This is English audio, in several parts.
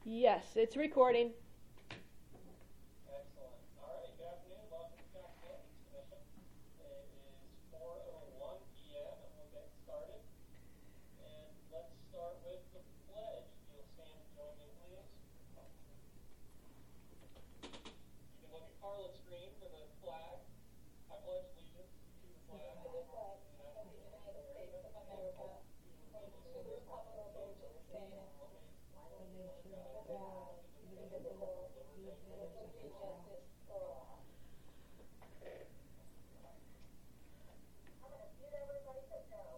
Yes, it's recording. Excellent. All right, good afternoon. Welcome to Jackson Ethics Commission. It is 4:01 p.m. and we'll get started. And let's start with the pledge. If you'll stand and join me, please. You can look at Carla's screen for the flag. I pledge allegiance to the flag of the United States of America, and to the republic for which it stands, one nation, under God, indivisible, with liberty and justice for all. I'm going to mute everybody but no.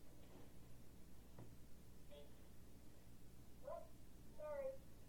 Thank you. Whoops, sorry.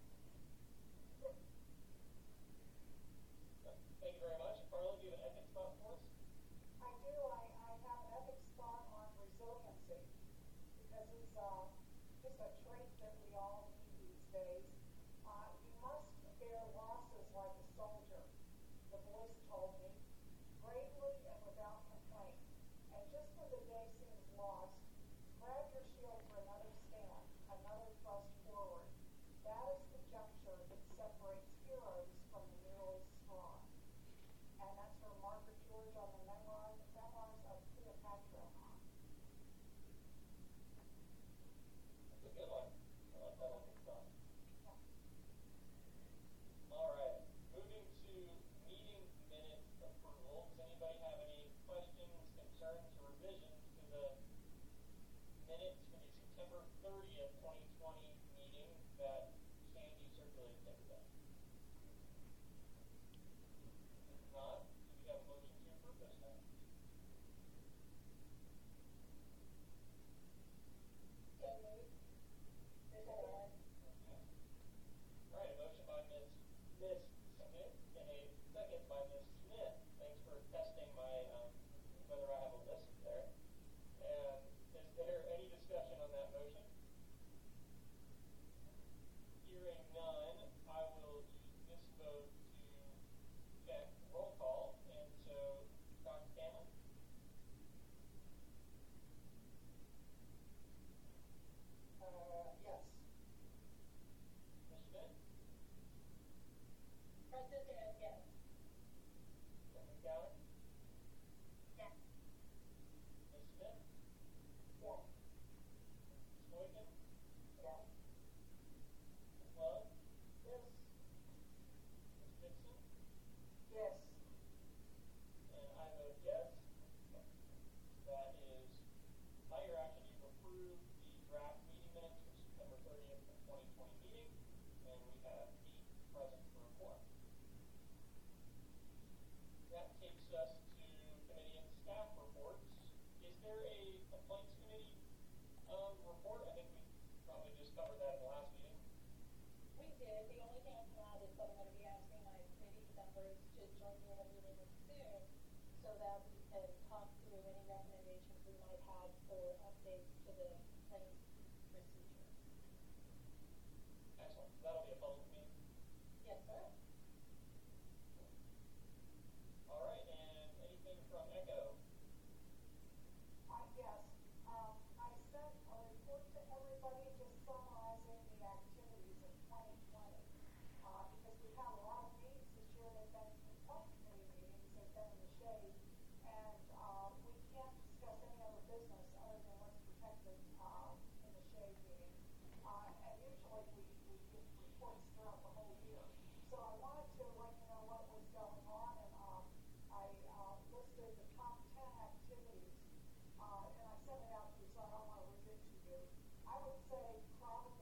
Thank you very much. Carla, do you have an ethics thought for us? I do. I have an ethics thought on resiliency, because it's just a trait that we all need these days. You must bear losses like a soldier, the voice told me, bravely and without complaint. And just when the day seems lost, grab your shield for another stand, another thrust forward. That is the juncture that separates heroes from the merely strong. And that's from Margaret George on the memoirs of Cleopatra. That's a good one. I like that ethics thought. All right, moving to meeting minutes approval. Does anybody have any questions, concerns, or revisions to the minutes for the September 30th, 2020 meeting that Sandy circulated to everybody? If not, do we have a motion to approve those minutes? So moved. There's a one. Okay. All right, a motion by Ms. Smith and a second by Ms. Smith. Thanks for testing my whether I have a list there. And is there any discussion on that motion? Hearing none, I will use this vote to check roll call. And so, Dr. Cameron? Yes. Ms. Smith? President, yes. Ms. McGowan? Yes. Ms. Smith? Yes. Ms. Boykin? Yes. Ms. Love? Yes. Ms. Dixon? Yes. And I vote yes. That is, by your action, you've approved the draft meeting minutes for September 30th, 2020 meeting, and we have 8 present for a quorum. That takes us to committee and staff reports. Is there a complaints committee report? I think we probably just covered that in the last meeting. We did. The only thing I'm not is that I'm going to be asking my committee members to join me in a meeting soon so that we can talk through any recommendations we might have for updates to the claims procedure. Excellent. That'll be a public meeting. Yes, sir. All right, and anything from ECHO? Yes. I sent a report to everybody just summarizing the activities of 2020. Because we've had a lot of meetings this year. They've been subcommittee meetings. They've been in the shade. And we can't discuss any other business other than what's protected in the shade meeting. And usually we give reports throughout the whole year. So I wanted to let you know what was going on. And I listed the top 10 activities. And I sent it out to you, so I don't want to read it to you. I would say probably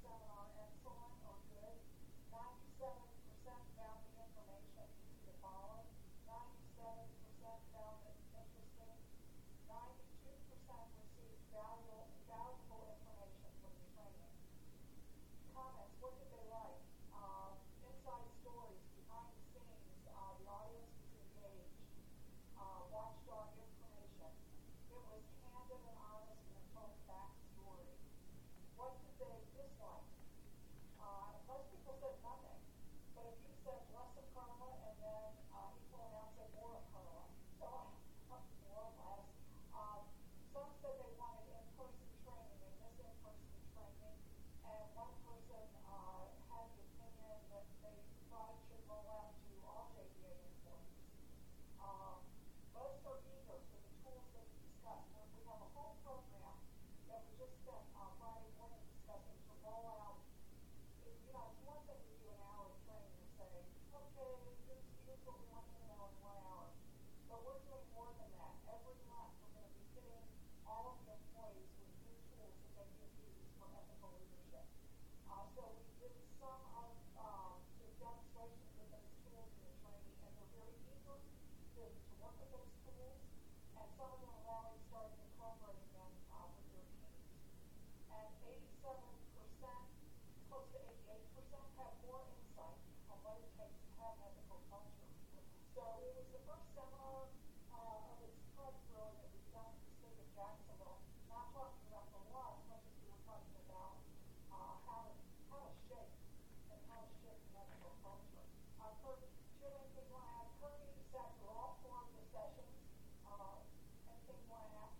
seminar excellent or good. 97% found the information easy to follow. 97% found it interesting. 92% received valuable information from the training. Comments, what did they like? Inside stories, behind the scenes, the audience was engaged. Watchdog information. It was candid and honest and it told backstory. What did they dislike? Most people said nothing. But if you said less of Carla and then equal amount said more of Carla, so more or less. Some said they wanted in-person training and this in-person training. And one person had the opinion that they thought it should roll out to all JDA employees. Most are eager for the tools that we discussed. We have a whole program that we just spent Friday morning discussing to roll out. It's one thing to do an hour of training and say, okay, here's what we want you to know in 1 hour. But we're doing more than that. Every month we're going to be hitting all of the employees with new tools that they can use for ethical leadership. So we did some of the demonstrations with those tools in the training, and they're very eager to work with those tools, and some of them have already started incorporating them with their teams. And 87%, close to 88%, have more insight on what it takes to have ethical culture. So it was the first seminar of its type, really, that we've done in the state of Jacksonville. Not talking about the law as much as we were talking about how to shape and how to shape an ethical culture. Kurt, do you have anything you want to add? Kurt, you sat through all 4 of the sessions. Anything you want to add?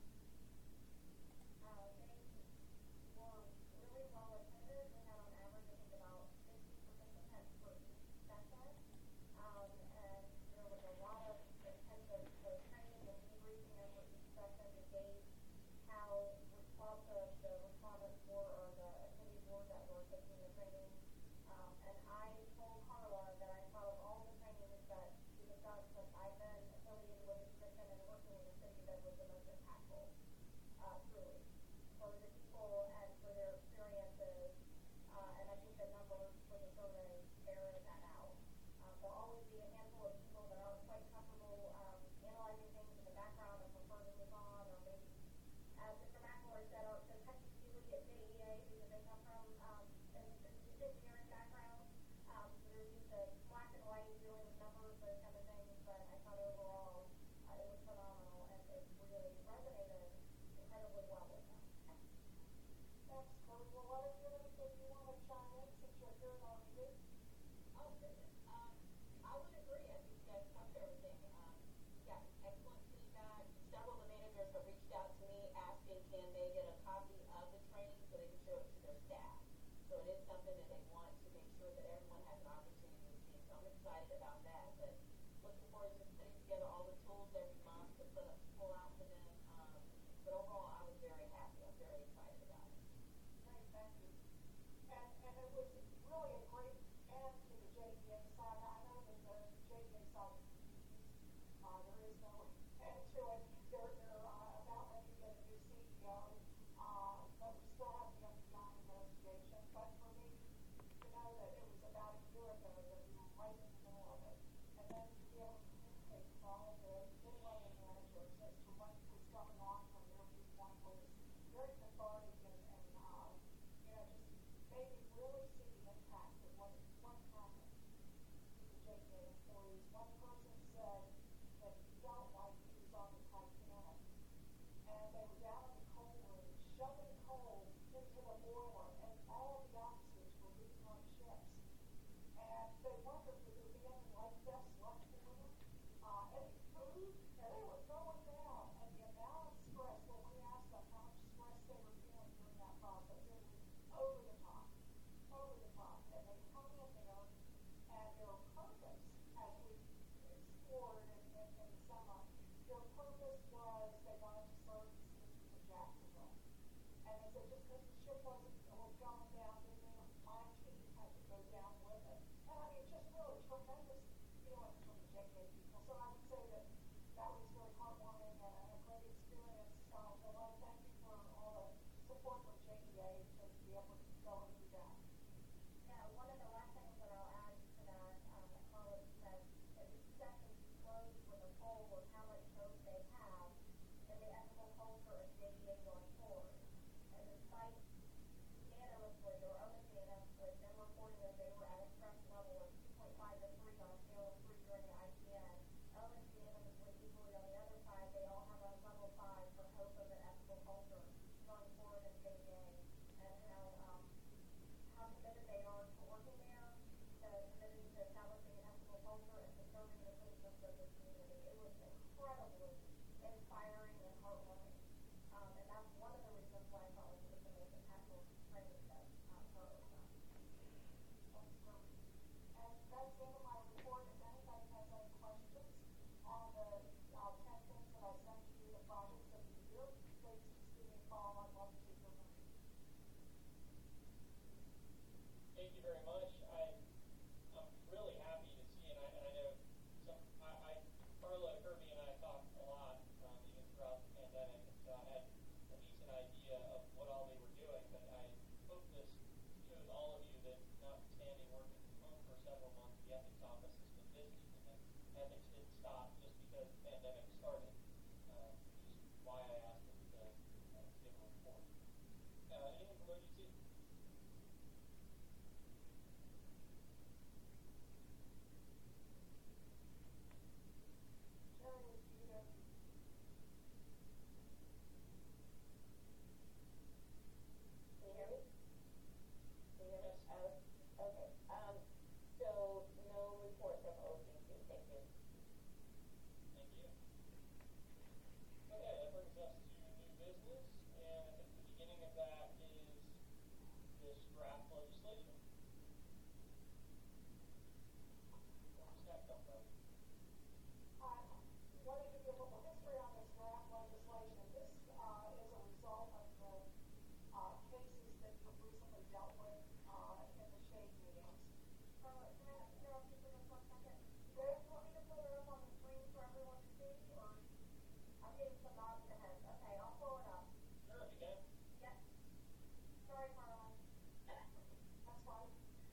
They were really well attended. We had on average, I think, about 50 participants for each session. And there was a lot of intensive training and debriefing over each session to gauge how responsive the respondents were or the attendees were that were taking the training. And I told Carla that I thought of all the trainings that she discussed since I've been affiliated with the commission and working in the city that was the most impactful, truly, for the people and for their experiences. And I think the numbers for the survey bear that out. There'll always be a handful of people that aren't quite comfortable analyzing things in the background and prefer to move on, or maybe, as Mr. McElroy said, are so touchy-feely at JEA because they come from an engineering background. So they're used to black and white, dealing with numbers, those kind of things. But I thought overall it was phenomenal, and it really resonated incredibly well with them. Thanks, Kurt. Well, what if you have anything you want to chime in since you're here in our meeting? Oh, goodness. I would agree. I think you guys covered everything. Got excellent feedback. Several of the managers have reached out to me asking can they get a copy of the training so they can show it to their staff. So it is something that they want to make sure that everyone has an opportunity to see. So I'm excited about that. But looking forward to putting together all the tools every month to pull out for them. But overall, I was very happy. I'm very excited about it. Great, thank you. And it was really a great end to the JDA saga. I know that the JDA saga continues. There is no end to it. They're about ready to get a new CEO, but we still have the FBI investigation. But for me, to know that it was about a year ago that we were right in the middle of it, and then to be able to communicate with all of the mid-level managers as to what was going on from their viewpoint was very cathartic and just made me really see the impact of what happened to the JDA employees. One person said that he felt like he was on the Titanic, and they were down in the coal room, shoving coal into the boiler, and all of the officers were leaving on ships. And they wondered if there would be any life vests left for them, any food, and they were going down. And the amount of stress, when we asked them how much stress they were feeling during that process, it was over the top. And they hung in there, and their purpose, as we explored in the summer, their purpose was they wanted to serve the citizens of Jacksonville. And they said just because the ship was going down, didn't mean my team had to go down with it. And I mean, just really tremendous feelings from the JDA people. So I would say that that was very heartwarming and a great experience. So I thank you for all the support from JDA to be able to go and do that. draft legislation. Where's that come from? Let me give you a little history on this draft legislation. This is a result of the cases that you've recently dealt with in the shade meetings. Carla, can I interrupt you for just 1 second? Dave? Do you want me to pull it up on the screen for everyone to see, or? I'm getting some nods and heads. Okay, I'll pull it up. Sure, if you can. Yes. Sorry, Caroline. That's fine.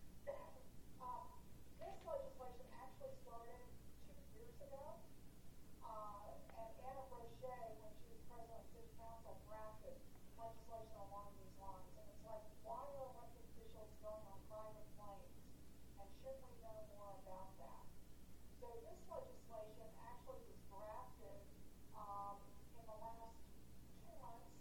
This legislation actually started 2 years ago. And Anna Brochet, when she was president of City Council, drafted legislation along these lines. And it's like, why are elected officials going on private planes? And should we know more about that? So this legislation actually was drafted in the last 2 months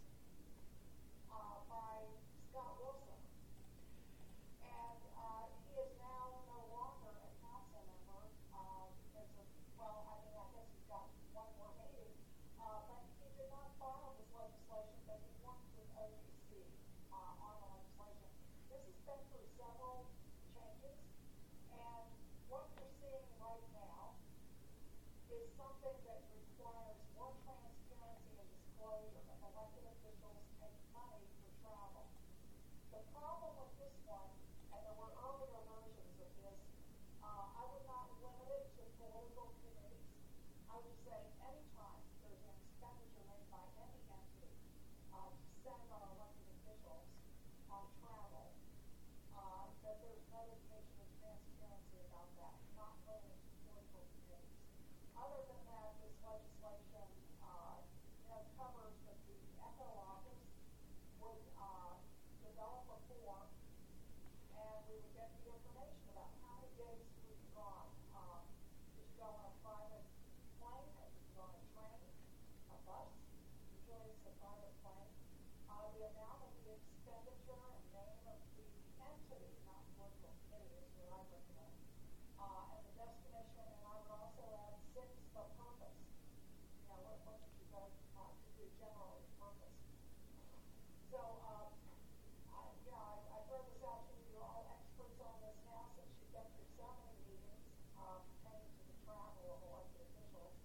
by Scott Wilson. And he is now no longer a council member because of, well, I mean, I guess he's got one more meeting. But he did not file this legislation, but he worked with OGC on the legislation. This has been through several changes, and what we're seeing right now is something that requires more transparency and disclosure of elected officials take money for travel. The problem with this one, and there were earlier versions of this, I would not limit it to political committees. I would say anytime there's an expenditure made by any entity to send our elected officials on travel, that there's notification and transparency about that, not limited to political committees. Other than that, this legislation covers that the ECHO office would develop a form, and we would get the information about how many days were you gone. Did you go on a private plane, or did you go on a train, a bus? Usually it's a private plane. The amount of the expenditure and name of the entity, not political committee, is what I recommend. And the destination, and I would also add 6, the purpose. What did you go to do generally, purpose. So, I throw this out to you. You're all experts on this now since you've been through so many meetings pertaining to the travel of elected officials.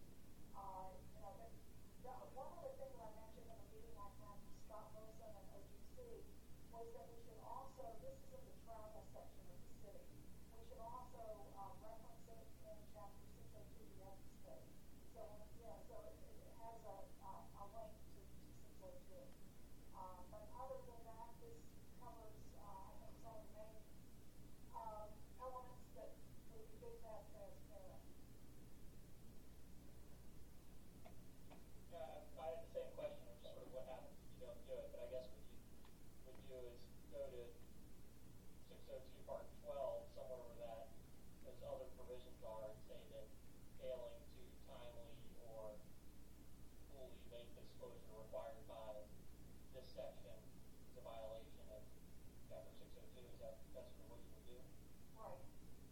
But one other thing that I mentioned in the meeting I had with Scott Wilson and OGC was that we should also, this is in the travel section of the city, we should also reference it in chapter 602, the ethics code. So, so it has a link to 602. But other than that, this covers, I think, some of the main elements that would be good to have transparent. Yeah, I had the same question of sort of what happens if you don't do it, but I guess what you would do is go to 602 Part 12, somewhere where those other provisions are, and say that failing to timely or fully make the disclosure required by this section is a violation of chapter 602. Is that's sort of what you would do? Right.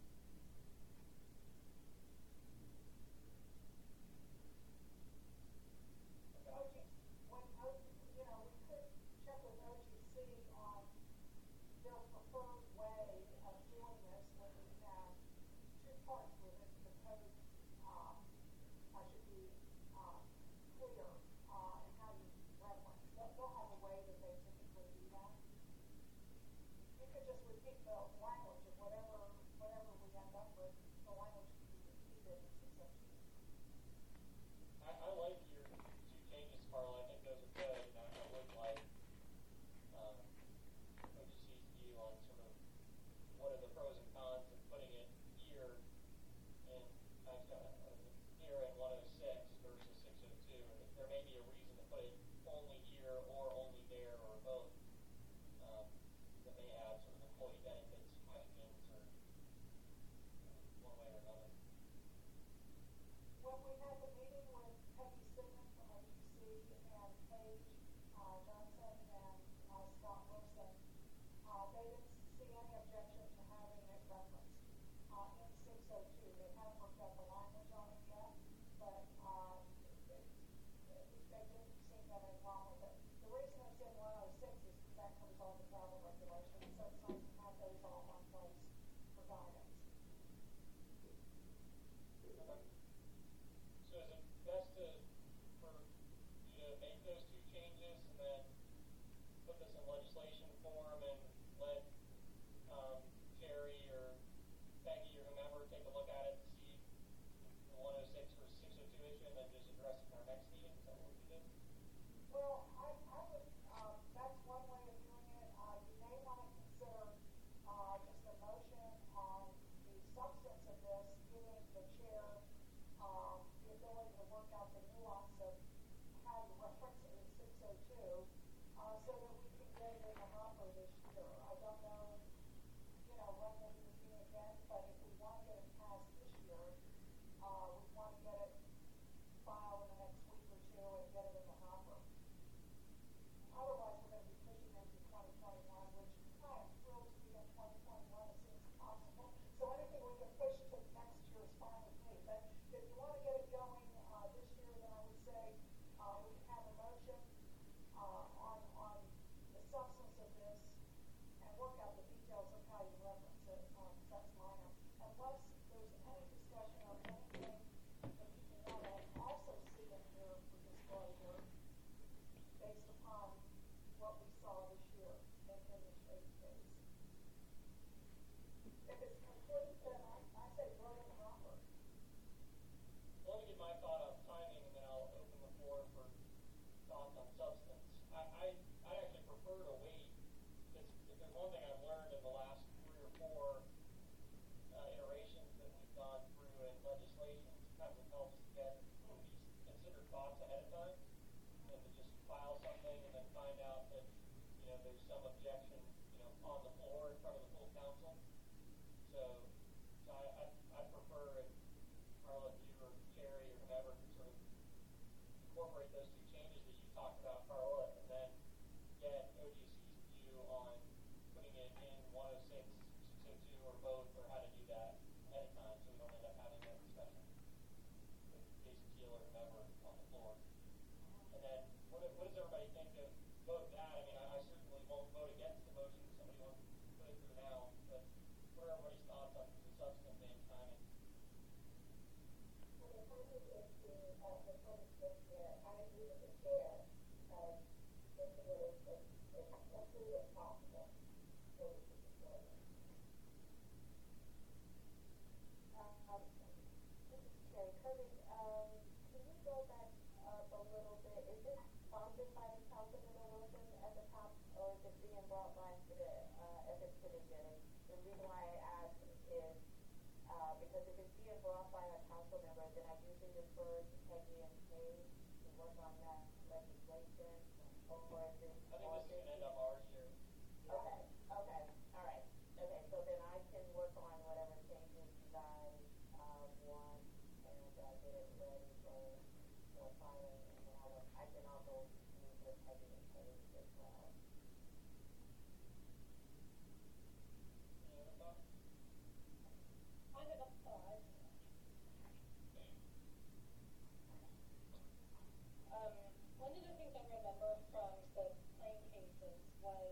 Okay. When, we could check with OGC on their preferred way of doing this when we have 2 parts with it. The code should be clear in how you reference. They'll have a way that they typically do that. You could just repeat the language of whatever we end up with. The language can be repeated in 602. I like your 2 changes, Carla. I think those are good. And I would like OGC's view on sort of what are the pros and cons of putting it here in 106 versus 602. And there may be a reason to put it only here or only there or both. That may add sort of employee benefits questions or one way or another. When we had the meeting with Peggy Sigmund from OGC and Paige Johnson and Scott Wilson, they didn't see any objection to having it referenced in 602. They haven't worked out the language on it yet, but they didn't seem to have any problem with it. The reason it's in 106 is that covers all the travel regulations, so it's not legislation form and let, Jerry or Peggy or whomever take a look at it and see the 106 versus 602 issue and then just address it in our next meeting? Is that what we did? Well, I would, that's one way of doing it. You may want to consider, just a motion on the substance of this, giving the chair, the ability to work out the nuance of how you reference it in 602, so that we can get it in the hopper this year. I don't know, when we'll be meeting again, but if we want to get it passed this year, we want to get it filed in the next week or two and get it in the hopper. Otherwise, we're going to be pushing into 2021, which I am thrilled to be in 2021 as soon as possible. So anything we can push to next year is fine with me. But if you want to get it going this year, then I would say we can have a motion on the substance of this and work out the details of how you reference it. That's minor. Unless there's any discussion of anything that you want to also see in here for disclosure based upon what we saw this year in the trade case. If it's complete, then I say throw it in the hopper. Well, let me get my thought on timing, and then I'll open the floor for thoughts on substance. I actually prefer to wait, because if there's one thing I've learned in the last 3 or 4 iterations that we've gone through in legislation, sometimes it helps to get these considered thoughts ahead of time, than to just file something and then find out that, there's some objection, on the floor in front of the full council. So I prefer if Carla, if you or Jerry or whomever can sort of incorporate those 2 changes that you talked about, Carla, and then get OGC's view on putting it in 106, 602, or both, or how to do that ahead of time, so we don't end up having that discussion with Jason Teal or whomever on the floor. And then, what does everybody think of both that? I mean, I certainly won't vote against the motion if somebody wants to put it through now, but what are everybody's thoughts on the substance and timing? Well, the timing is the 26th year. I agree with the chair. This is as quickly as possible so we can deploy it. This is Carrie. Kirby, can you go back up a little bit? Is this sponsored by the Councilman Wilson at the top, or is it being brought by the Ethics Commission? The reason why I ask is because if it's being brought by a council member, then I usually refer to Peggy and Paige to work on that legislation, or if it's I think this is going to end up ours here. Okay, all right. Okay, so then I can work on whatever changes you guys want and get it ready for filing, and then I can also meet with Peggy and Paige as well. Any other thoughts? I have a thought. One of the things I remember from the claim cases was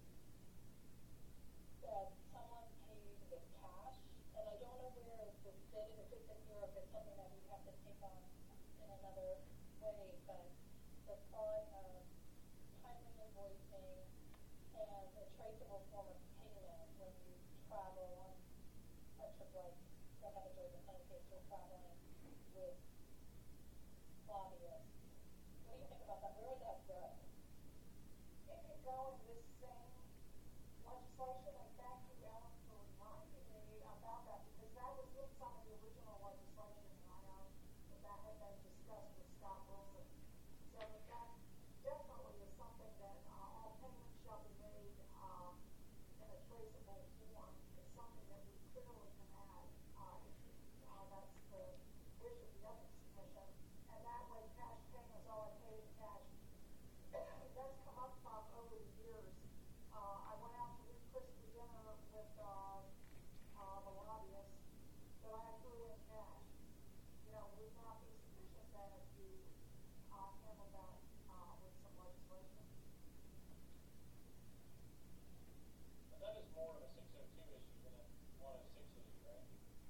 that someone paid with cash, and I don't know where it was fitted, if it's in here, if it's something that we have to take on in another way, but the thought of timely invoicing and a traceable form of payment when you travel on a trip like that happened during the claim case, you're traveling with lobbyists. What do you think about that? Where would that go? It could go in this same legislation, and thank you, Ellen, for reminding me about that, because that was in some of the original legislation, and I know that had been discussed with Scott Wilson. So that definitely is something that all payments shall be made in a traceable form. It's something that we clearly can add. That's the wish of the Ethics Commission, and that way cash payments are paid in cash. That's come up over the years. I went out to Ruth Chris for dinner with the lobbyists, but I threw in cash. Would not be sufficient then if you handle that with some legislation. But that is more of a 602 issue than a 106 issue, right?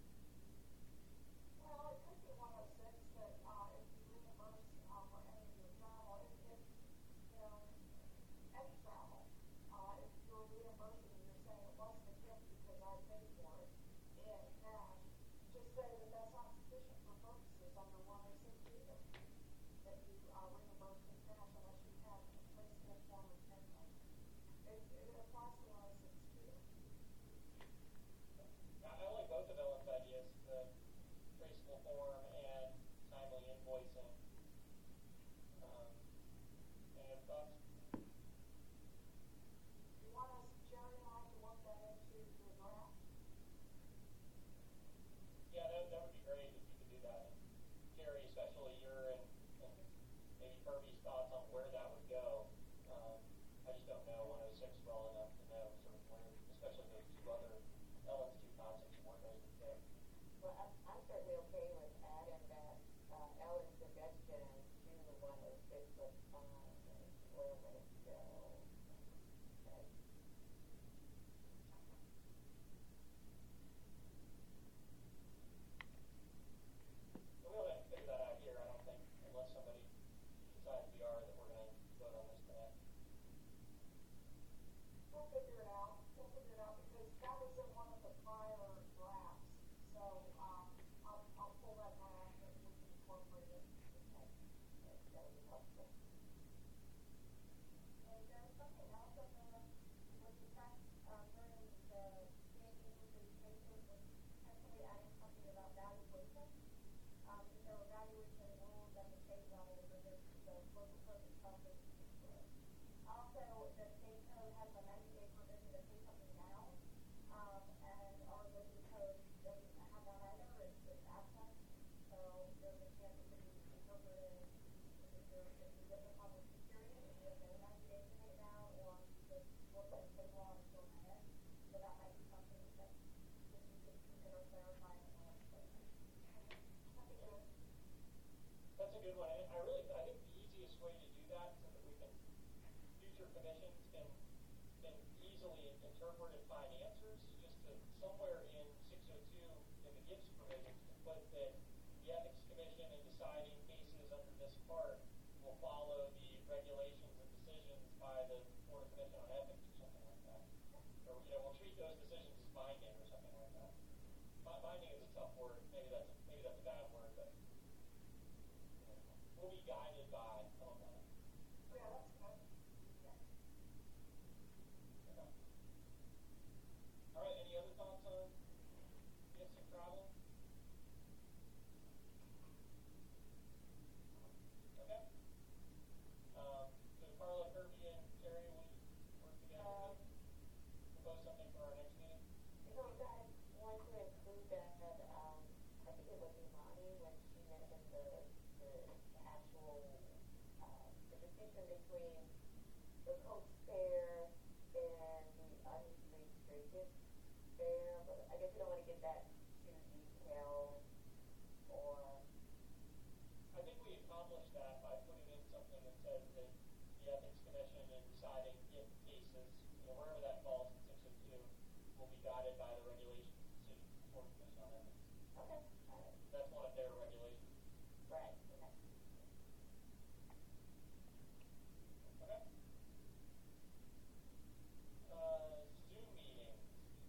Well, it could be 106 that if you reimburse for any of your travel, if any travel, that you reimburse in cash unless you have at least a form of income. It applies to license too. I like both of Ellen's ideas, the traceable form and timely invoicing. Any other thoughts? You want us, Jerry and I, to work that into the draft? Yeah, that would be great if you could do that. And Jerry, especially your and maybe Kirby's thoughts on where that would go. I just don't know 106 well enough to know sort of where, especially those two other Ellen's two concepts and where those would fit. Well, I'm certainly okay with adding that, Ellen's suggestion to the 106, but, where would it go? Okay. So we'll have to figure that out here. I don't think, unless somebody decides we are, that we're going to vote on this tonight. We'll figure it out. We'll figure it out because that was in one of the prior drafts. So, I'll pull that back and we can incorporate it. Okay. That would be helpful. And there's something else that was discussed during the meeting with the cases was potentially adding something about valuation. If there were valuation rules that the state wanted, or the local code itself is particular. Also, the state code has a 90-day provision to pay something down, and our local code doesn't have that either. It's absent, so there's a chance it could be interpreted if you get the public security, if you have no 90 days to pay it down, or the local state law is still ahead. So that might be something that you could consider clarifying in the legislation. That'd be good. That's a good one. I think the easiest way to do that so that we can, future commissions can easily interpret and find answers, is just to somewhere in 602 in the Gibbs provisions to put that the Ethics Commission in deciding cases under this part will follow the regulations and decisions by the Board of Commission on Ethics or something like that. Or, we'll treat those decisions as binding or something like that. Binding is a tough word. Maybe that's a bad word, but we'll be guided by all of that. Yeah, that's good. Yeah. Okay. All right, any other thoughts on gifts and travel? Okay. So Carla, Kirby, and Terry, will you work together to propose something for our next meeting? You know, you guys want to include that, I think it was Imani when she mentioned the actual, the distinction between the coach fair and the unrestricted fair, but I guess you don't want to get that too detailed, or, I think we accomplished that by putting in something that says that the Ethics Commission in deciding gift cases, wherever that falls in 602, will be guided by the regulations and decisions of the Board of Commission on Ethics. okay, all right, That's one of their regulations. right, okay. Okay. Zoom meetings.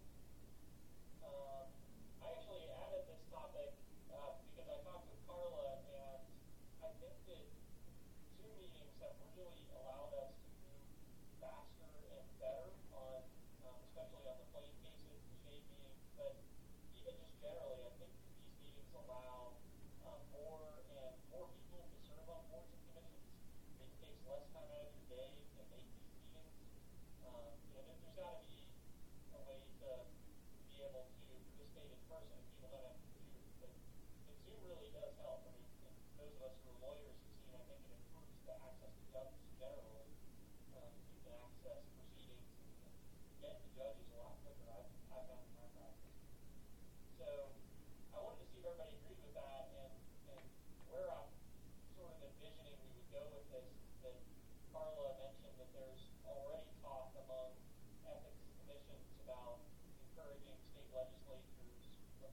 I actually added this topic because I talked with Carla, and I think that Zoom meetings have really allowed us to move faster and better on, especially on the plain cases, the shade meetings, but even just generally, I think that these meetings allow more people to serve on boards and commissions. It takes less time out of your day to make these meetings. There's got to be a way to be able to participate in person if people don't have computers, but Zoom really does help. I mean, and those of us who are lawyers have seen, I think it improves the access to justice generally. You can access proceedings and get to judges a lot quicker, I've found in my practice. So I wanted to see if everybody agreed with that, and where I'm sort of envisioning we would go with this is that Carla mentioned that there's already talk among ethics commissions about encouraging state legislators, or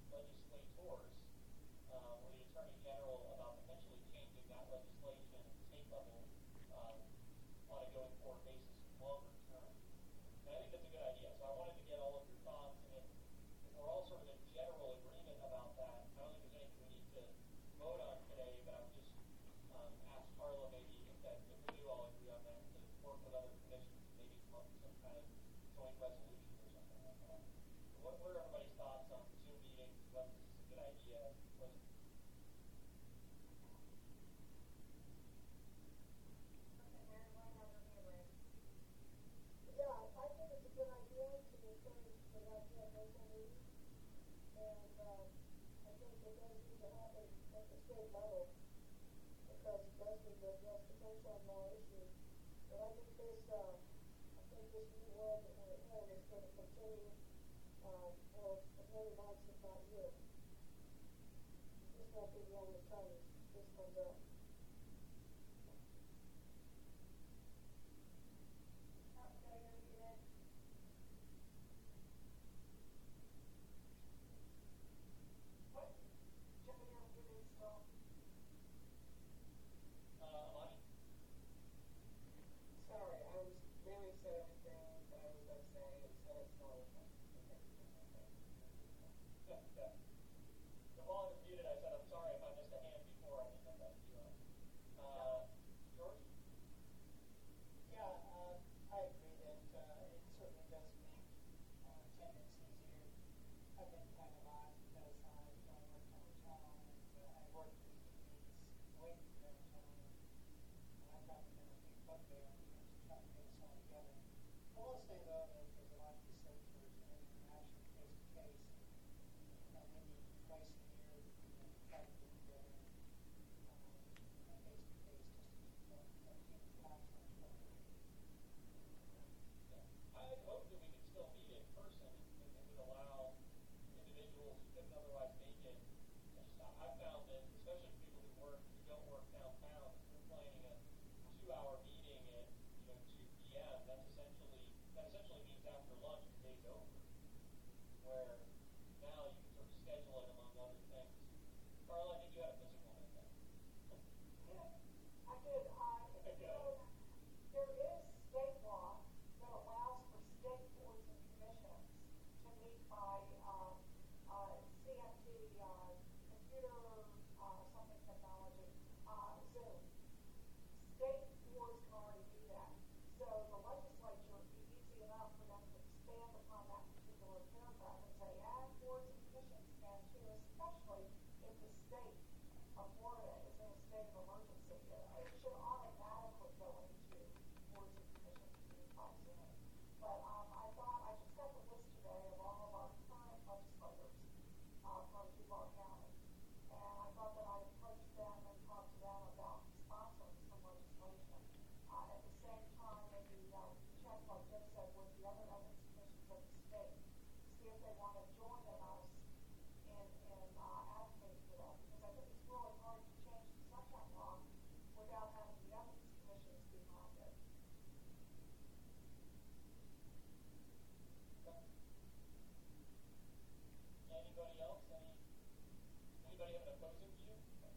the Attorney General about potentially changing that legislation at the state level on a going forward basis longer term. And I think that's a good idea. So I wanted to get all of your thoughts, and if we're all sort of in general agreement about that, I don't think there's anything we need to vote on today, but I'm just some issues. But I think this new world that we're in is going to continue for many months, if not years. This won't be the only time this comes up. What? Jimmy, you're muted still. Amani? Sorry, Mary said everything that I was going to say, and said it's not okay. Yeah. While I was muted, I said, I'm sorry if I missed a hand before. I didn't have that view on. George? Yeah, I agree that it certainly does make attendance easier. I've been kind of odd because I don't work downtown, and I work with meetings away from downtown, and I've gotten been a big bugbear to try to get us all together. I will say though that there's a lot to be said for any interaction face to face, and maybe twice a year try to get together face to face just to keep that human contact going. Yeah. I hope that we can still meet in person and it would allow individuals who couldn't otherwise make it. I've found that, especially for people who don't work downtown, if we're planning a 2-hour meeting at 2 p.m., that essentially means after lunch your day's over. Where now you can sort of schedule it among other things. Carla, I think you had a physical in there. I did. There is state law that allows for state boards and commissions to meet by CMT, computer something technology, Zoom. State boards can already do that. So the legislature would be easy enough for them to expand upon that particular paragraph and say, and boards and commissions can too, especially if the state of Florida is in a state of emergency. It should automatically go into boards and commissions meeting by Zoom. But I thought I just got the list today of all of our current legislators from Duval County. And I thought that I'd approach them and talk to them about sponsoring some legislation. At the same time, maybe check, like Jim said, with the other ethics commissions of the state. See if they want to join us in advocating for that. Because I think it's really hard to change the sunshine law without having the ethics commissions behind it. Anybody else? Anybody have an opposing view? Okay.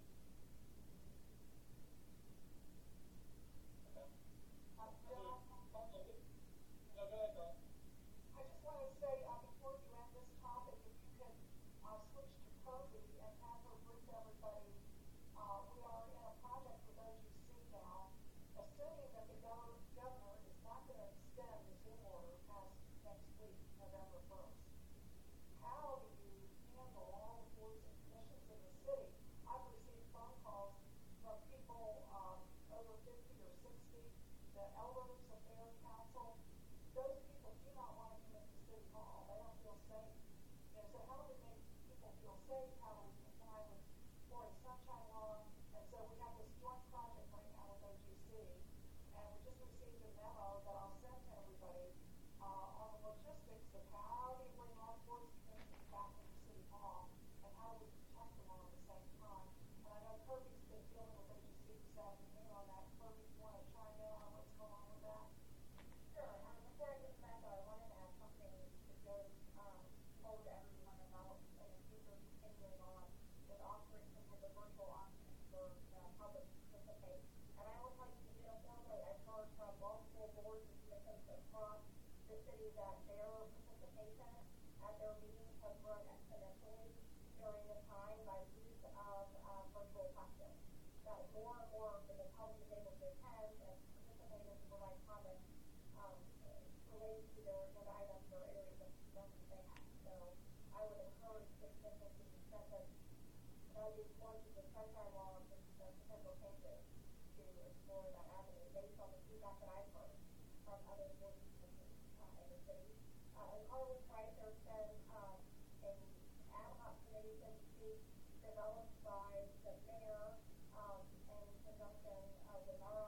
John, No, go ahead, Carl. I just want to say, before you end this topic, if you can switch to Kirby and have her brief everybody. We are in a project with OGC now, assuming that the governor is not going to extend the Zoom order past next week, November 1st. How do you handle all the boards and commissions in the city? I've received phone calls from people over 50 or 60, the elders, the mayor council. Those people do not want to come into City Hall. They don't feel safe. And so how do we make people feel safe? How do we comply with Florida Sunshine Law? And so we have this joint project right now with OGC. And we just received a memo that I'll send to everybody on the logistics of how do you bring all boards and commissions back into City Hall and how do we protect them all at the same time. And I know Kirby's been dealing with OGC this afternoon on that. Kirby, you want to chime in on what's going on with that? Sure. Before I get to that, though, I wanted to add something to Joe told everyone about in the future continuing on with offering some type of virtual option for the public to participate. And I will tell you, uniformly, I've heard from multiple boards and commissions across the city that their participation at their meetings has grown exponentially during this time by use of virtual platforms. That more and more of the public is able to attend and participate and provide comments related to their items or areas of concern that they have. So I would encourage the commission to discuss it, evaluate forms of the sunshine law and potential changes to explore that avenue based on the feedback that I've heard from other boards and commissions in the city. And Carly's right, there's been an ad hoc committee developed by the mayor in conjunction with our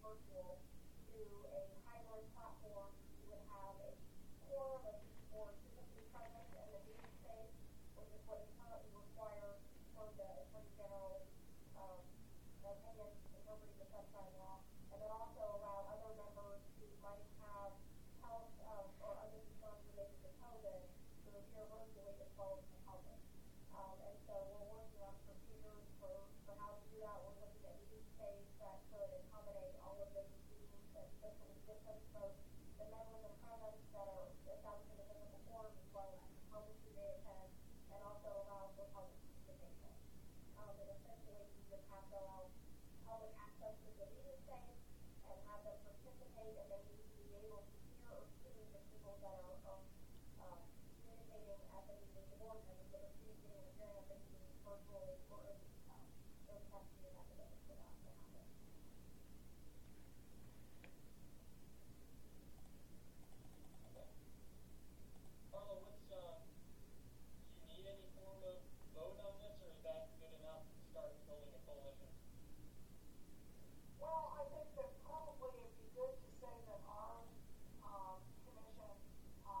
virtual to a hybrid platform. You would have a quorum of people physically present in the meeting space, which is what is currently required for the Attorney General's opinion interpreting the sunshine law, and then also allow other members who might have health or other concerns related to COVID to appear virtually as well as the public. And so we're working on procedures for how to do that. We're looking at meeting space that could accommodate all of those meetings and socially distance both the members and presence that are established in the physical forum as well as the public who may attend, and also allow for public participation. And essentially, we would have to allow public access to the meeting space and have them participate, and then we would be able to hear or see the people that are communicating at the meeting, the board members that are communicating or hearing at the meeting virtually or in those testing mechanisms for that to happen. Okay. Carla, do you need any form of vote on this, or is that good enough to start building a coalition? Well, I think that probably it'd be good to say that our commission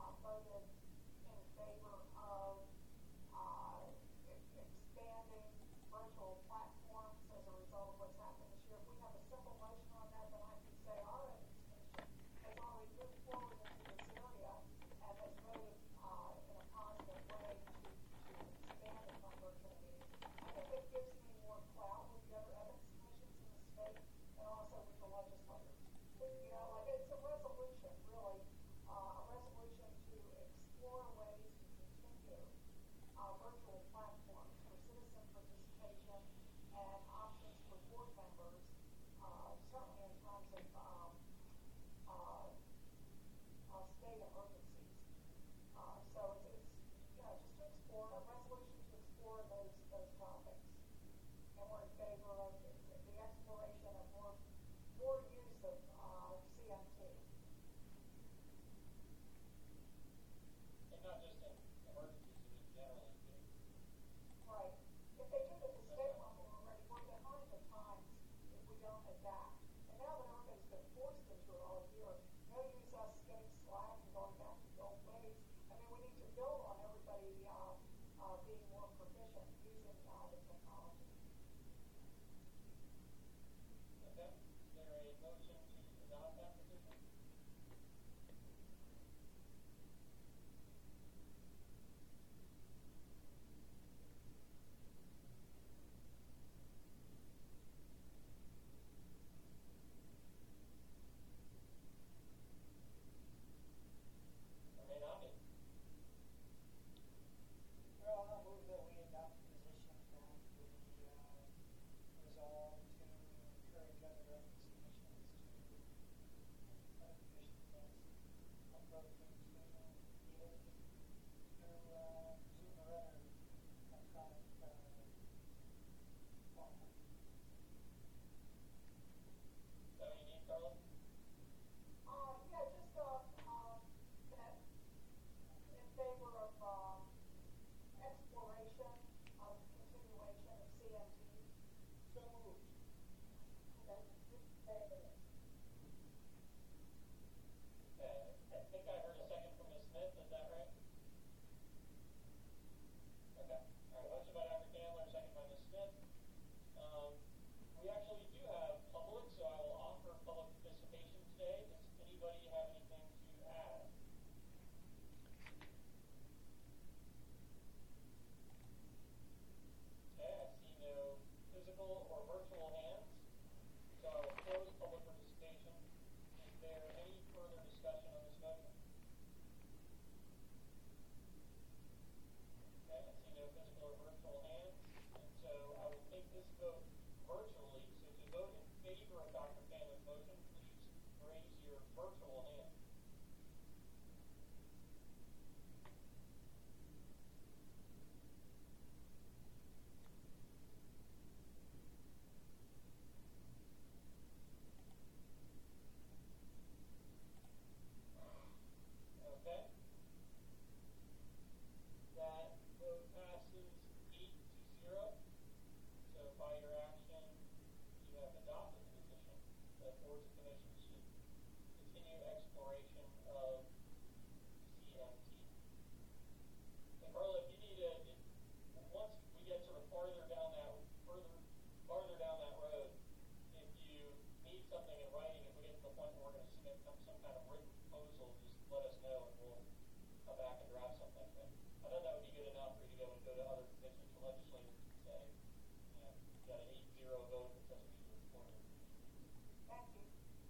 kind of written proposal, just let us know and we'll come back and draft something. But I thought that would be good enough for you to go to other constituent legislators and say, you got an 8-0 vote that doesn't mean you're supporting it. Thank you.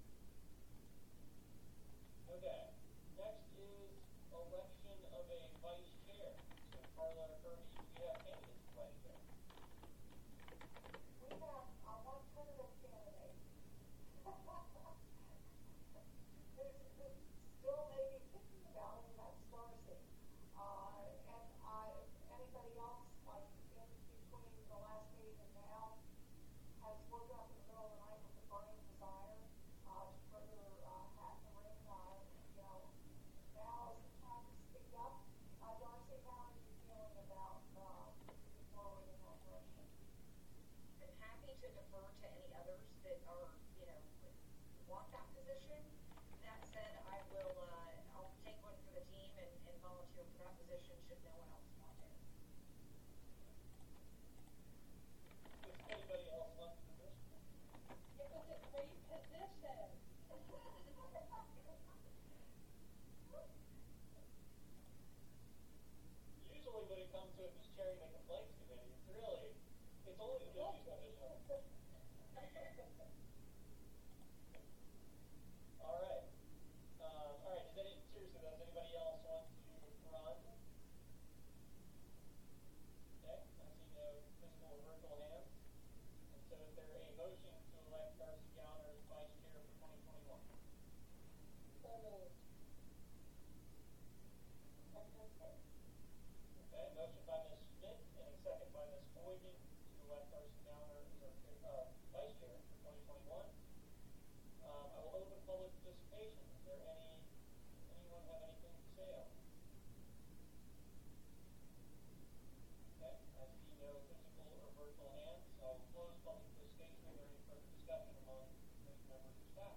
Okay, next is election of a vice chair. So Carla or Kirby, do we have candidates for vice chair? We have one tentative candidate. Who's still maybe thinking about it, and that's Darcy. Anybody else, like, in between the last meeting and now, has woken up in the middle of the night with a burning desire, to further, hat in the ring, now is the time to speak up. Darcy, how are you feeling about, moving forward in that direction? I'm happy to defer to any others that are, want that position. That said, I'll take one for the team and volunteer for that position should no one else want it. If anybody else wants the position? It was a great position. Usually when it comes to it, just chairing the complaints committee, it's only because she's position. All right. Seriously, does anybody else want to run? Okay, I see no physical or virtual hands. And so is there a motion to elect Darcy Gowner as vice chair for 2021? So moved. Okay, motion by Ms. Schmidt and a second by Ms. Boyden to elect Darcy Gowner as our vice chair for 2021. I will open public participation. Is there anyone have anything to say on this? Okay, I see no physical or virtual hands, so I will close public participation. Is there any further discussion among committee members or staff?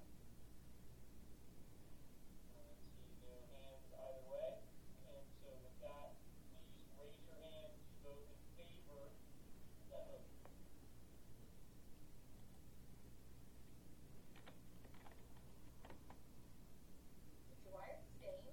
I see no hands either way, and so with that, please raise your hand to vote in favor of that motion. Do I abstain?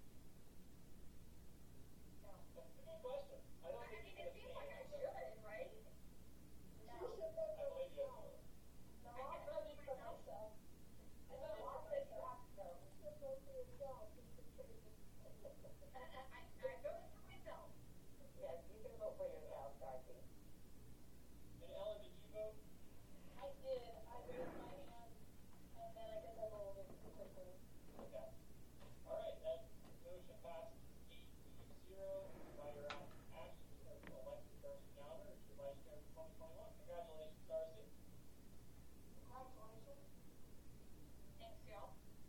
No. That's a good question. I don't think you can It seems like I abstain. should, right? You should vote I for believe you. yourself. No, I I'm can vote voting for for myself. I No, voted I for think you myself. have to vote. You should vote for yourself. You should say this. I voted for myself. Yes, you can vote for yourself, Darcy. And Ellen, did you vote? I did. I raised my hand, and then I guess I rolled it too quickly. Okay. All right, that motion passes 8-0 by your actions of electing Darcy Gowner as your vice chair for 2021. Congratulations, Darcy. Congratulations. Thanks, y'all.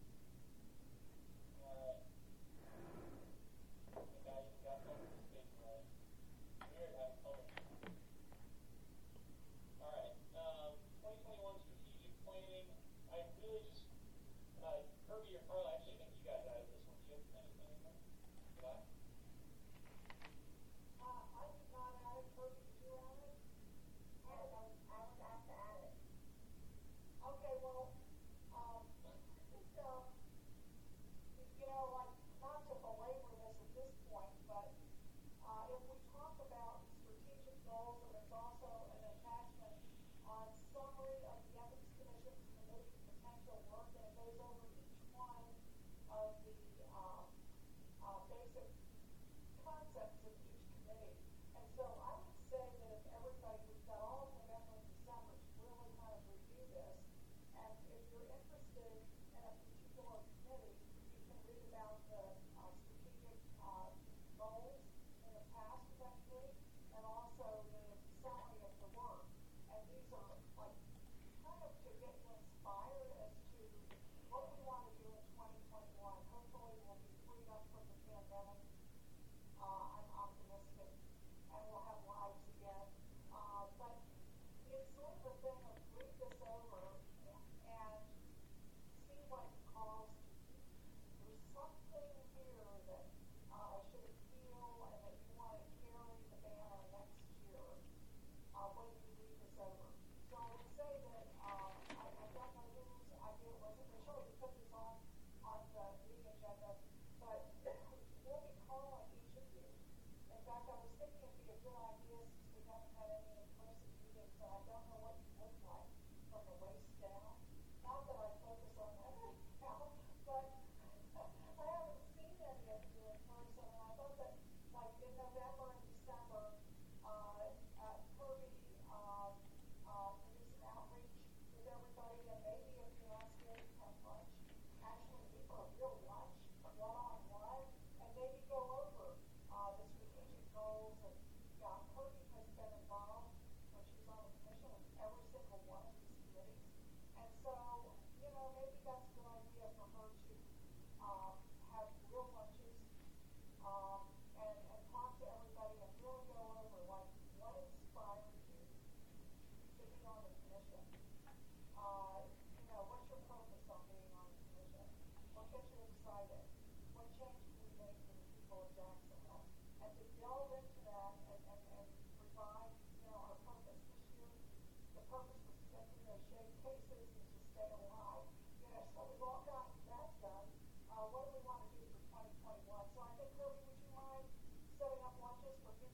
All right. I think I even got public participation right. Weird having public. All right. 2021 strategic planning. I really just, Kirby or Carla, actually, I think you guys added this one. Do you have anything in there? Did I? I did not add it. Kirby, did you add it? I was asked to add it. Okay, well, like, not to belabor this at this point, but, if we talk about strategic goals, and there's also an attachment on summary of the Ethics Commission's committee potential work, and it goes over each one of the, basic concepts of each committee. And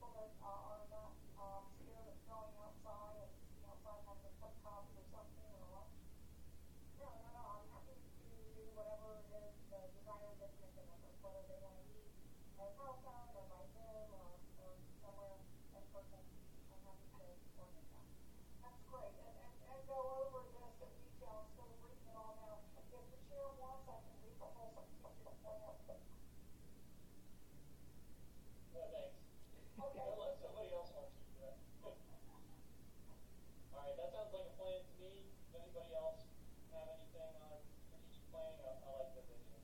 people that are not, scared of going outside and sitting outside having a cup of coffee or something or lunch? No, no, no, I'm happy to do whatever it is the desire that makes them, whether they want to eat at a telephone or by Zoom or somewhere in person. I'm happy to coordinate that. That's great, and go over this in detail instead of reading it all now. If the chair wants, I can read the whole strategic plan. No, thanks. Okay. Unless somebody else wants to do that. All right, that sounds like a plan to me. Does anybody else have anything on strategic planning? I like the vision.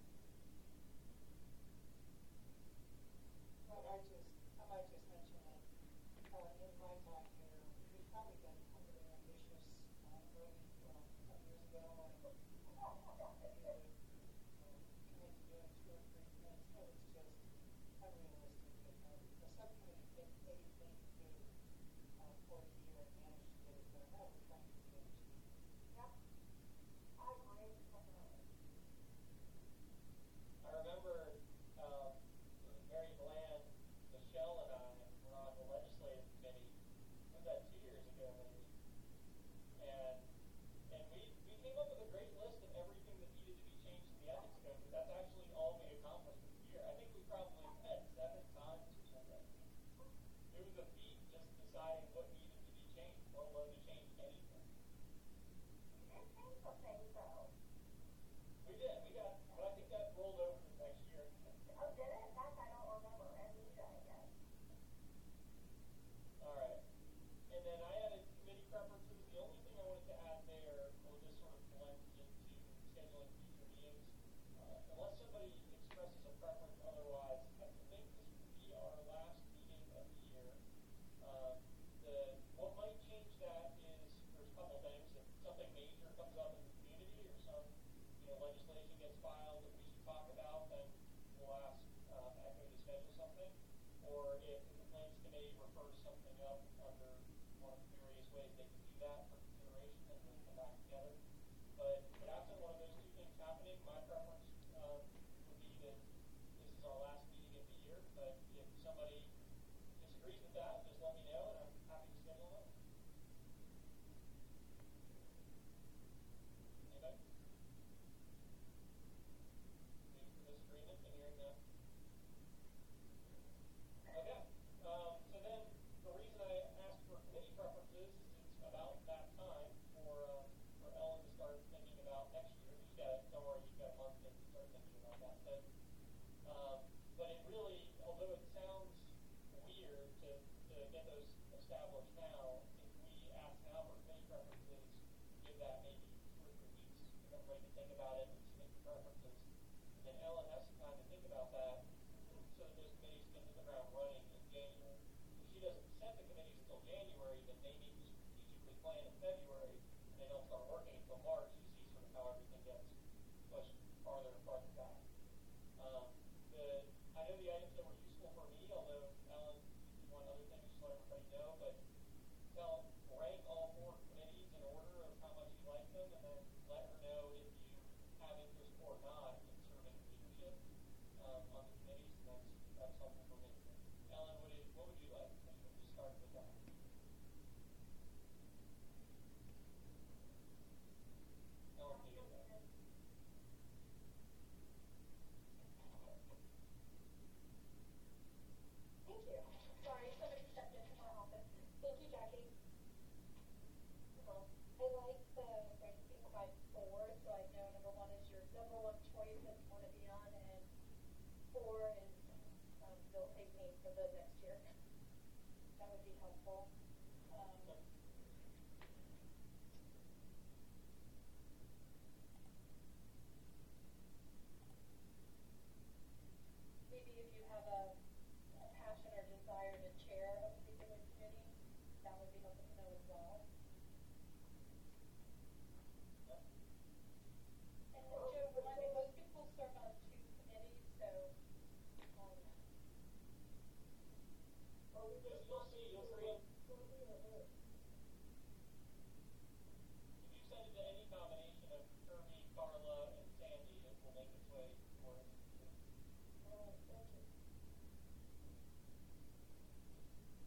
I might just mention that, in my time here, we've probably been overly ambitious, early, some years ago, and maybe commit to doing 2 or 3 things, but it's just unrealistic. The subcommittee picked 8 things to do, for the year and managed to get it done. That was trying to be achieved. Yep. I agree, definitely. I remember Mary Bland, Michelle, and I were on the legislative committee. Was that 2 years ago, maybe? And we came up with a great list of everything that needed to be changed in the ethics code, but that's actually all we accomplished this year. I think we probably met 7 times or something. It was a feat just deciding what needed to be changed, let alone to change anything. You did change some things though. We did. But I think that rolled over to next year. Oh, did it? That I don't remember. Anita, I guess. All right. And then I added committee preferences. The only thing I wanted to add there, or this sort of blends into scheduling future meetings, unless somebody expresses a preference otherwise, I think this would be our last meeting of the year. What might change that is there's a couple things. If something major comes up in the community or some legislation gets filed that we should talk about, then we'll ask ECHO to schedule something. Or if the complaints committee refers something up under one of the various ways they can do that for consideration, then we'll come back together. But absent one of those 2 things happening, my preference would be that this is our last meeting of the year. But if somebody disagrees with that, just let me know, and I'm happy to schedule another. Anybody? Disagreement in hearing that? Okay. So then the reason I asked for committee preferences is it's about that time for Ellen to start thinking about next year. Don't worry, you've got a month to start thinking about that. But it really, although it sounds weird to get those established now, if we ask now for committee preferences, give that maybe 2 or 3 weeks for everybody to think about it and submit the preferences. And then Ellen has some time to think about that so that those committees can hit the ground running in January. If she doesn't set the committees until January, then they need to strategically plan in February, and they don't start working until March. You see sort of how everything gets pushed farther and farther back. I know the items that were useful for me, although Ellen, if you want other things, just let everybody know. But rank all 4 committees in order of how much you like them, and then let her know if you have interest or not in serving leadership on the committees. And that's helpful for me. Ellen, what would you like? I should have just started with that. Ellen, do you get that? Thank you. Sorry, somebody stepped into my office. Thank you, Jackie. I like the ranking by 4, so I know number 1 is your number 1 choice that you want to be on, and 4 is they'll take me for the next year. That would be helpful. Maybe if you have a passion or desire to chair a particular committee, that would be helpful to know as well. And Joe, remind me, most people serve on 2 committees, so You'll create. If you send it to any combination of Kirby, Carla, and Sandy, it will make its way towards. Thank you.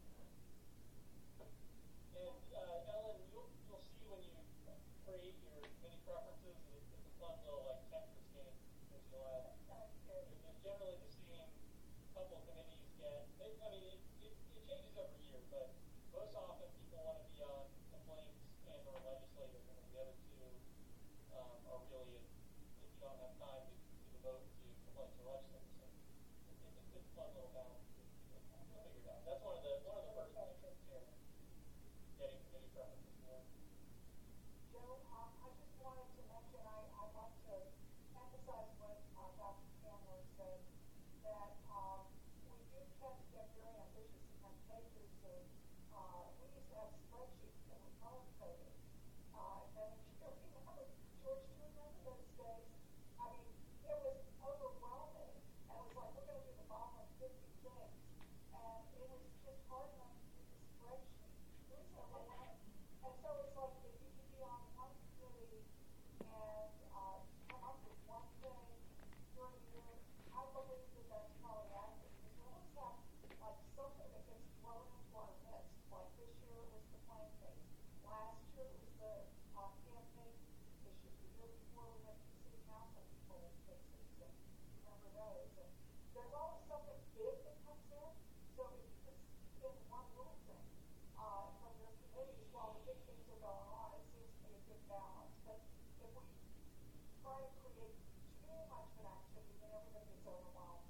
preferences. It's a fun little like Tetris game that you'll have. There's generally the same couple committees get. I mean, it changes every year, but most often people want to be on complaints and or legislative, and then the other two are really if you don't have time to devote to complaints or legislative. So it's a fun little balance. We'll figure it out. That's one of the first things here. Getting committee preferences for. Joe, I just wanted to mention, I want to emphasize what Dr. Candler said, that we do tend to get very ambitious and have pages of, we used to have spreadsheets that were color-coded. And then if you remember, George, do you remember those days? I mean, it was overwhelming. And it was like, we're going to do the bottom of 50 things. And it was just hard enough to do the spreadsheet. And so it's like, if you could be on one committee and come up with one thing during the year, I believe that that's probably accurate. Because we always have like something that gets thrown into our midst. Like this year it was the plane case. Last year it was the campaign issue. The year before we had the city council poll cases. And remember those. And there's always something big that comes in. So if you could spin one little thing from your committees while the big things are going on, it seems to be a good balance. But if we try to create too much of an activity, then everybody gets overwhelmed.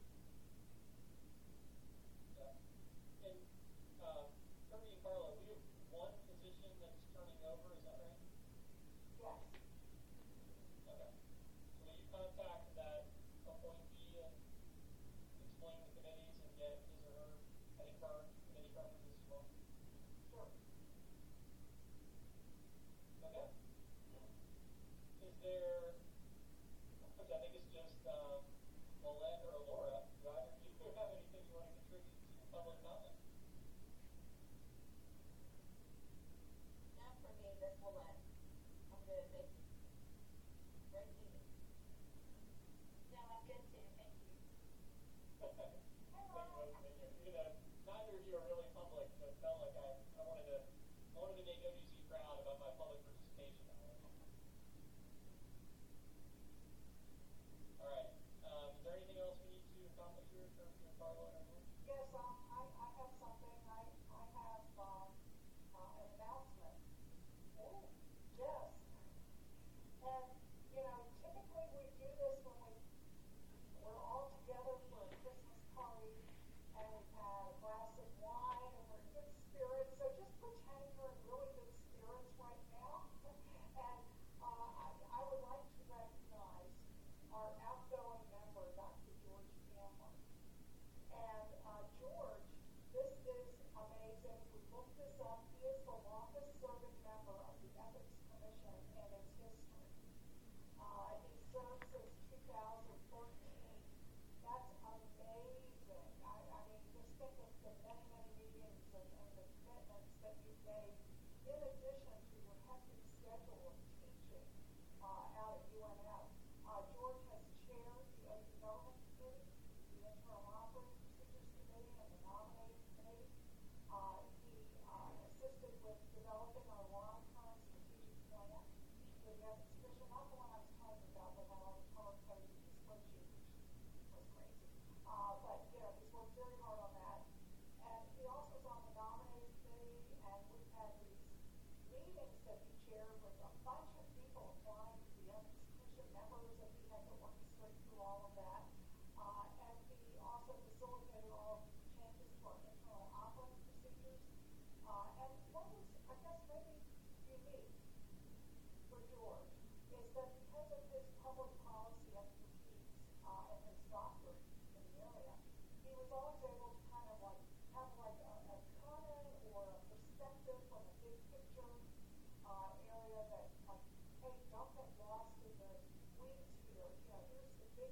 Yeah. And Kirby and Carla, we have one position that's turning over, is that right? Yes. Okay. So will you contact that appointee and explain the committees and get his or her, I think, committee preferences as well? Sure. Okay. Is there, which I think is just Molette or Laura, do either of you have anything you want to contribute to public comment? Not for me, this will end. I'm good, thank you. Great meeting. No, I'm good too, thank you. Thank you both for being here. Neither of you are really public, so it felt like I wanted to make OGC proud about my public participation. All right. Is there anything else we need to accomplish here for Carla and everyone? Yes, I have something. I have an announcement. Oh, yes. And, you know, typically we do this when we're all together for a Christmas party and we've had a glass of wine and we're in good spirits. So just pretend you're in really good spirits right now. And I would like to recognize our outgoing member, Dr. George Candler. And George, this is amazing. We looked this up. He is the longest serving member of the Ethics Commission in its history. He served since 2014. That's amazing. I mean, just think of the many, many meetings and the commitments that you've made, in addition to your hectic schedule of teaching out at UNF. George has chaired the Open Government Committee, the Internal Operating Procedures Committee, and the Nominating Committee. He assisted with developing our long-term strategic plan for the Ethics Commission, not the one I was telling you about that had all the color-coded spreadsheet, which was crazy. But, you know, he's worked very hard on that. And he also is on the Nominating Committee, and we've had these meetings that he chaired with a bunch of people applying to the Ethics Commission members, and he had to orchestrate through all of that. And he also facilitated all of the changes to our internal operating procedures. And what was, I guess, maybe unique for George is that because of his public policy expertise and his doctorate in the area, he was always able to kind of like have like a comment or a perspective from a big picture area that like, hey, don't get lost in the weeds here. You know, here's the big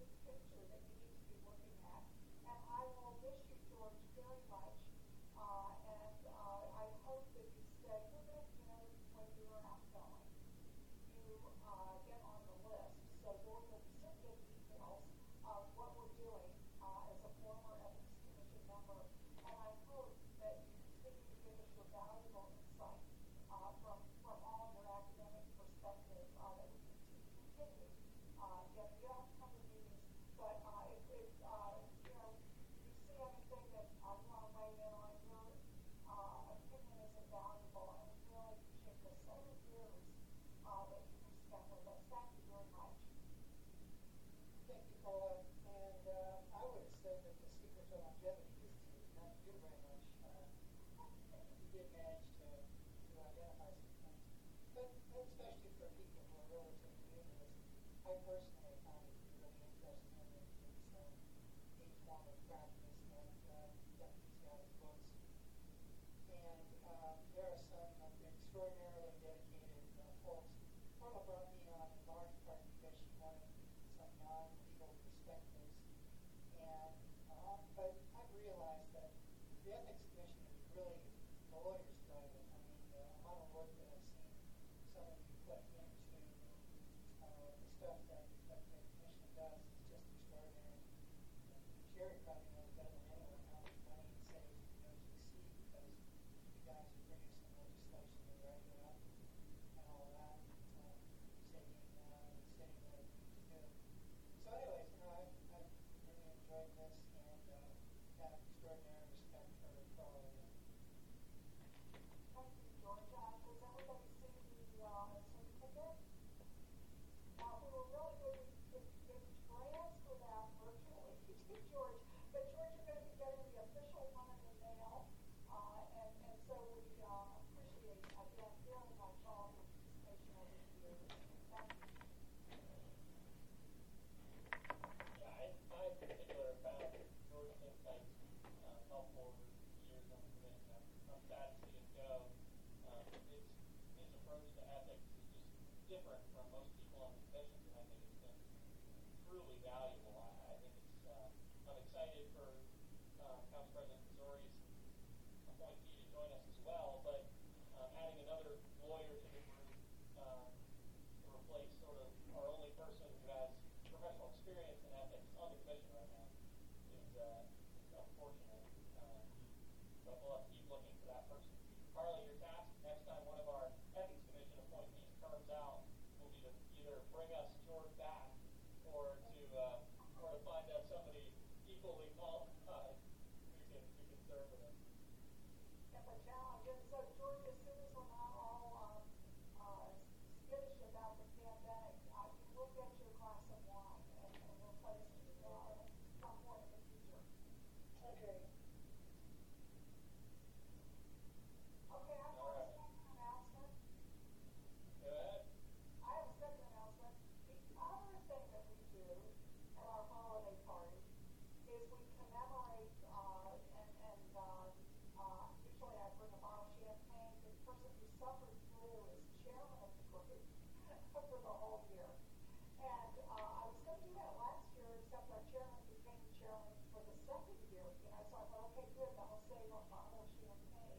George. But George, you're going to be getting the official one in the mail. And so we appreciate, again, very much all your participation over the years. Thank you. Yeah, I in particular found George's insights helpful over years on the commission. I'm sad to see him go. His approach to ethics is just different from most people on the commission, and I think it's been truly valuable. I think I'm excited for Council President Missouri's appointee to join us as well, but adding another lawyer to the group to replace sort of our only person who has professional experience in ethics on the commission right now is unfortunate. But we'll have to keep looking for that person. Carly, your task next time one of our ethics commission appointees terms out will be to either bring us George back or to find us somebody equally qualified who can serve with us. That's a challenge. And so, George, as soon as we're not all skittish about the pandemic, you will get your glass of wine and we'll place it at some point in the future. Okay. Okay, I have a second announcement. Go ahead. I have a second announcement. The other thing that we do at our holiday party is we commemorate usually I bring a bottle of champagne. The person who suffered through is chairman of the group for the whole year. And I was going to do that last year, except our chairman became chairman for the second year. So I thought, okay, good, that will save a bottle of champagne.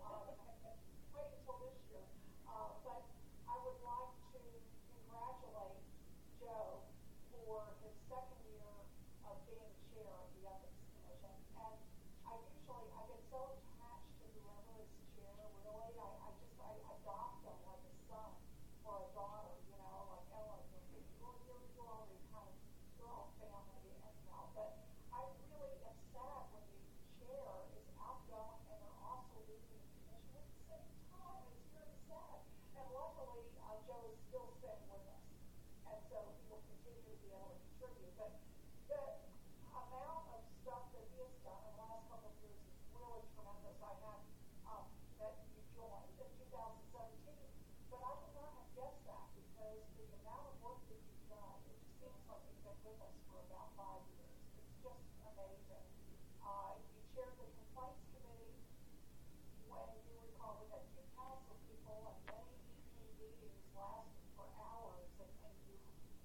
Wait until this year. But I would like to congratulate Joe for his second year of being chair of the Ethics Commission. And I get so attached to whoever is chair, really. I adopt them like a son or a daughter, like Ellen. You're already kind of, you're all family anyhow. But I really am sad when the chair is outgoing and they're also leaving the commission at the same time. It's very sad. And luckily, Joe is still staying with us. And so he will continue to be able to contribute. But the amount of stuff that he has done in the last couple of years is really tremendous. I had that you joined in 2017, but I would not have guessed that because the amount of work that you've done, it just seems like you've been with us for about 5 years. It's just amazing. You chaired the complaints committee when you recall we had 2 council people and many evening meetings lasting for hours, and you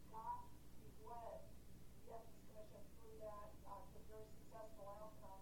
led the Ethics Commission through that to a very successful outcome.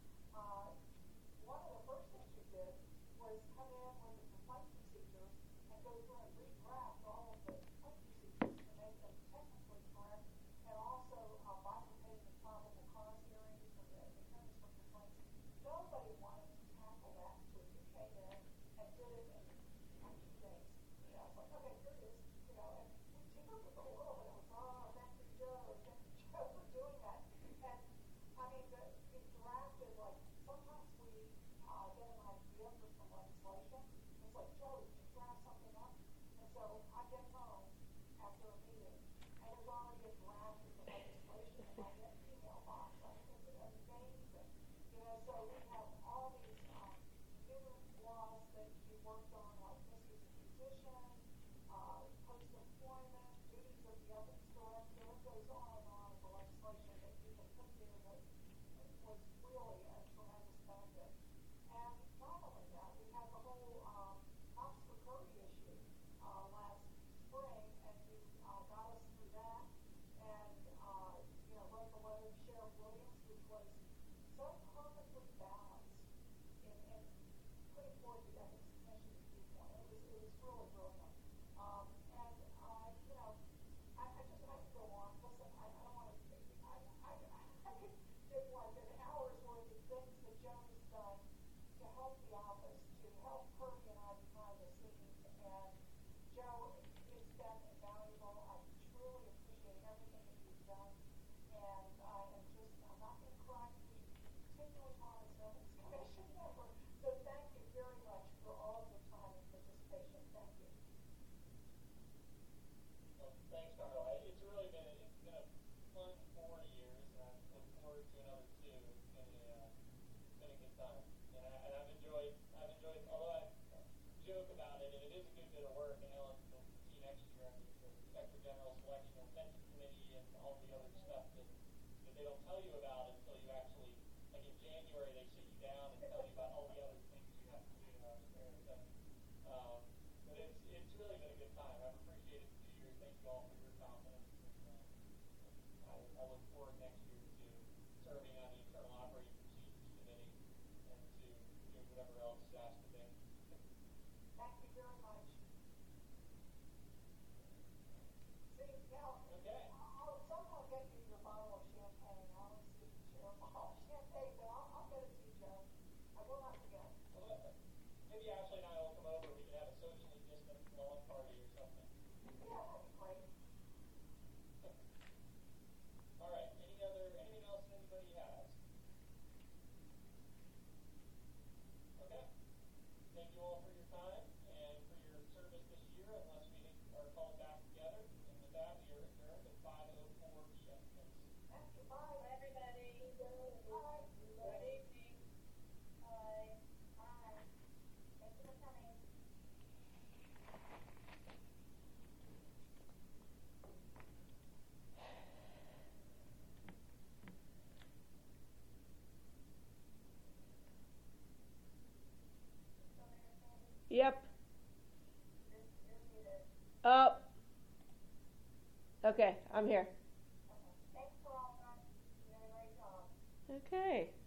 One of the first things you did was come in with the complaint procedures and go through and redraft all of the complaint procedures to make them technically correct, and also bifurcating the probable cause hearings for the attorneys for complaints. Nobody wanted to tackle that until you came in and did it in 2 days. It's like, okay, here it is. And we tinkered with it a little bit. It was, thank you, Joe for doing that. And I mean, it drafted, like, sometimes we get an idea for some legislation. It's like, Joe, did you draft something up? And so I get home after a meeting, and there's already a draft of the legislation in my email box. I mean, it's amazing. So we have all these new laws that you worked on, like misuse of position, post-employment, duties of the ethics director. It goes on of the legislation that you have put there that was really a tremendous benefit. And not only that, we had the whole Cops for Curry issue last spring, and you got us through that, and wrote the letter to Sheriff Williams, which was so perfectly balanced in putting forward the Ethics Commission to do good time. And I've enjoyed, although I joke about it, and it is a good bit of work, and Ellen will see next year, I mean, the Inspector General Selection and Retention Committee and all the other stuff that they don't tell you about until you actually, like in January, they sit you down and tell you about all the other things you have to do. But it's really been a good time. I've appreciated the 2 years. Thank you all for your confidence. And, I look forward next year to serving on the Internal Operating Procedures Committee and to doing whatever else is asked of me. Thank you very much. See, now, Okay. I'll somehow get you your bottle of champagne. I don't see your bottle of champagne, but I'll get it to you, Joe. I will not forget. Well, maybe Ashley and I will come over. We can have a socially distant lawn party or something. Yeah, that'd be great. All right. Anything else that anybody has? Okay. Thank you all for your time and for your service this year, unless we are called back together. And with that, we are adjourned at 5:04 p.m. Thank you. Bye. Bye, everybody. Bye. Good evening. Bye. Bye. Thank you for coming. Yep. You're muted. Oh. Okay, I'm here. Thanks for all that. You did a great job. Okay.